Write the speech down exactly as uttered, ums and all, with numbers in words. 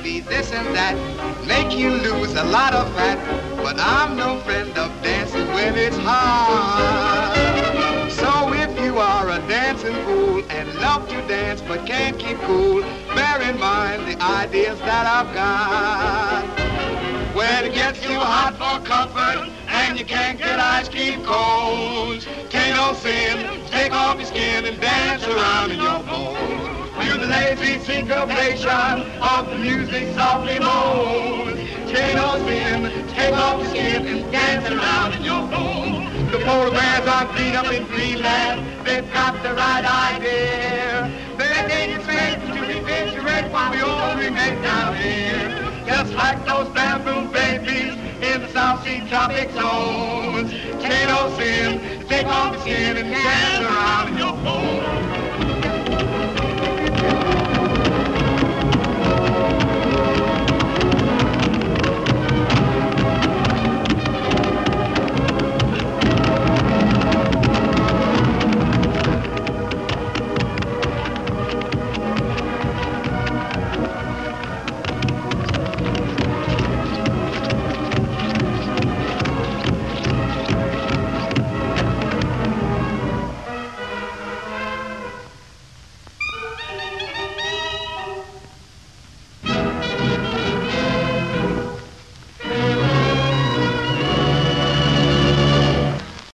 baby, this and that, make you lose a lot of fat. But I'm no friend of dancing when it's hot. So if you are a dancing fool and love to dance but can't keep cool, bear in mind the ideas that I've got. When it gets too hot for comfort and you can't get ice cream cones, tain't no sin, take off your skin and dance around in your bones. Feel the lazy syncopation of the music softly moans. Tain't no sin, take off your skin and dance around in your bones. The polar bears are clean up in Greenland, they've got the right idea. They're taking space to refrigerate while we all remain down here. Just like those bamboo babies in the South Sea tropic zones. Tain't no sin, take off your skin and dance around in your bones.